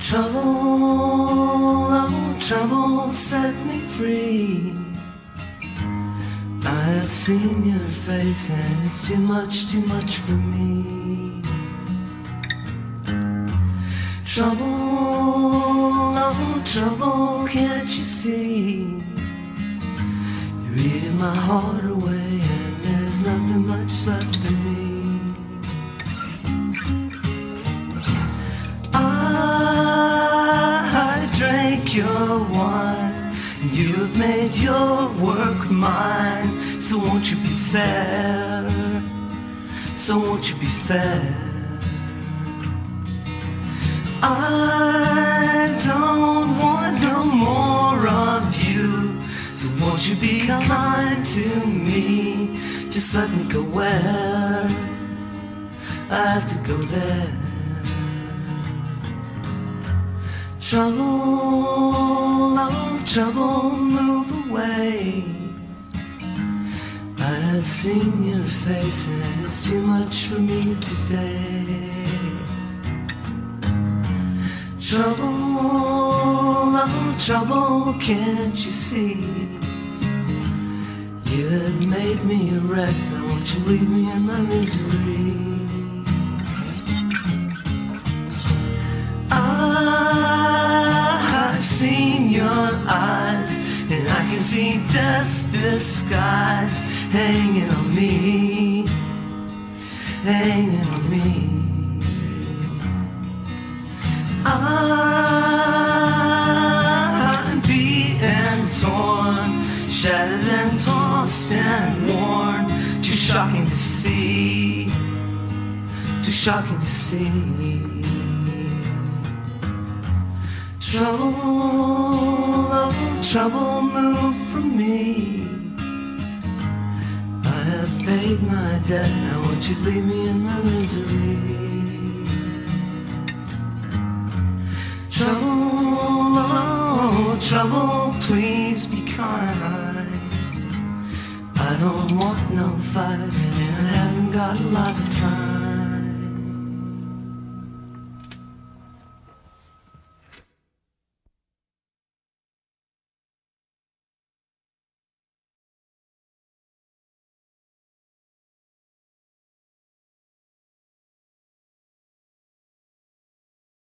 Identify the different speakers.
Speaker 1: Trouble, oh trouble, set me free. I have seen your face and it's too much for me. Trouble, oh trouble, can't you see? You're eating my heart away and there's nothing much left of me. I drank your wine, you have made your work mine. So won't you be fair? So won't you be fair? I don't want no more of you. So won't you be kind to me? Just let me go where I have to go there. Trouble, oh trouble, move away. I have seen your face and it's too much for me today. Trouble, oh trouble, can't you see? You had made me a wreck, now won't you leave me in my misery? I've seen your eyes, and I can see death's disguise hanging on me, hanging on me. I'm beat and torn, shattered and tossed and worn. Too shocking to see, too shocking to see. Trouble, oh trouble, move from me. I have paid my debt, now won't you leave me in my misery? Trouble, oh trouble, please be kind. I don't want no fight, and I haven't got a lot of time.